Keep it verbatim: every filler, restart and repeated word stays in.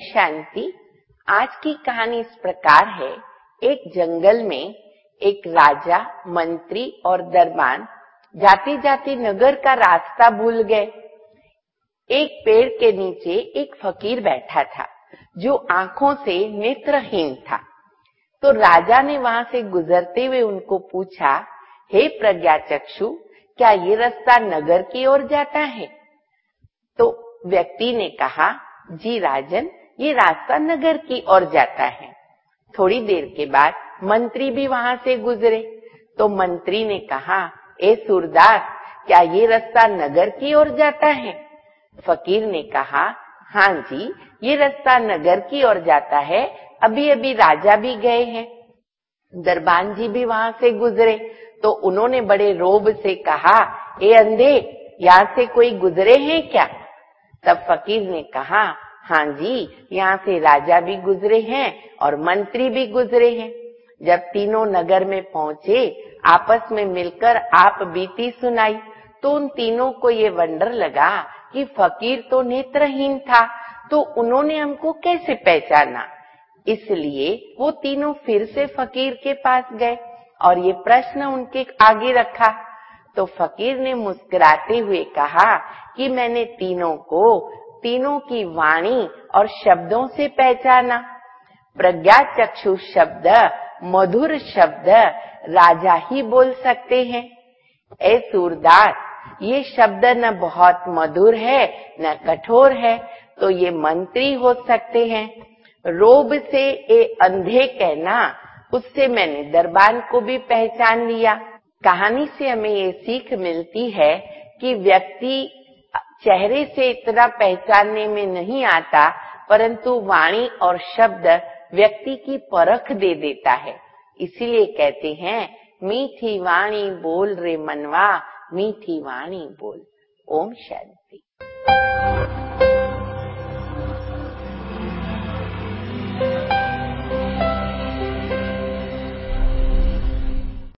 शांति। आज की कहानी इस प्रकार है। एक जंगल में एक राजा, मंत्री और दरबान जाते जाते नगर का रास्ता भूल गए। एक पेड़ के नीचे एक फकीर बैठा था जो आंखों से नेत्रहीन था। तो राजा ने वहां से गुजरते हुए उनको पूछा, हे प्रज्ञाचक्षु, क्या ये रास्ता नगर की ओर जाता है? तो व्यक्ति ने कहा, जी राजन, ये रास्ता नगर की ओर जाता है। थोड़ी देर के बाद मंत्री भी वहां से गुजरे। तो मंत्री ने कहा, ए सूरदास, क्या ये रास्ता नगर की ओर जाता है? फकीर ने कहा, हाँ जी, ये रास्ता नगर की ओर जाता है। अभी अभी राजा भी गए हैं। दरबान जी भी वहां से गुजरे। तो उन्होंने बड़े रोब से कहा, ए अंधे, यहाँ से कोई गुजरे हैं क्या? तब फकीर ने कहा, हाँ जी, यहाँ से राजा भी गुजरे हैं और मंत्री भी गुजरे हैं। जब तीनों नगर में पहुंचे, आपस में मिलकर आप बीती सुनाई। तो उन तीनों को ये वंडर लगा कि फकीर तो नेत्रहीन था, तो उन्होंने हमको कैसे पहचाना। इसलिए वो तीनों फिर से फकीर के पास गए और ये प्रश्न उनके आगे रखा। तो फकीर ने मुस्कुराते हुए कहा कि मैंने तीनों को तीनों की वाणी और शब्दों से पहचाना। प्रज्ञा चक्षु शब्द, मधुर शब्द राजा ही बोल सकते हैं। ए सूरदास, ये शब्द न बहुत मधुर है न कठोर है, तो ये मंत्री हो सकते हैं। रोब से ए अंधे कहना, उससे मैंने दरबान को भी पहचान लिया। कहानी से हमें ये सीख मिलती है कि व्यक्ति चेहरे से इतना पहचानने में नहीं आता, परंतु वाणी और शब्द व्यक्ति की परख दे देता है। इसीलिए कहते हैं, मीठी वाणी बोल रे मनवा, मीठी वाणी बोल। ओम शांति।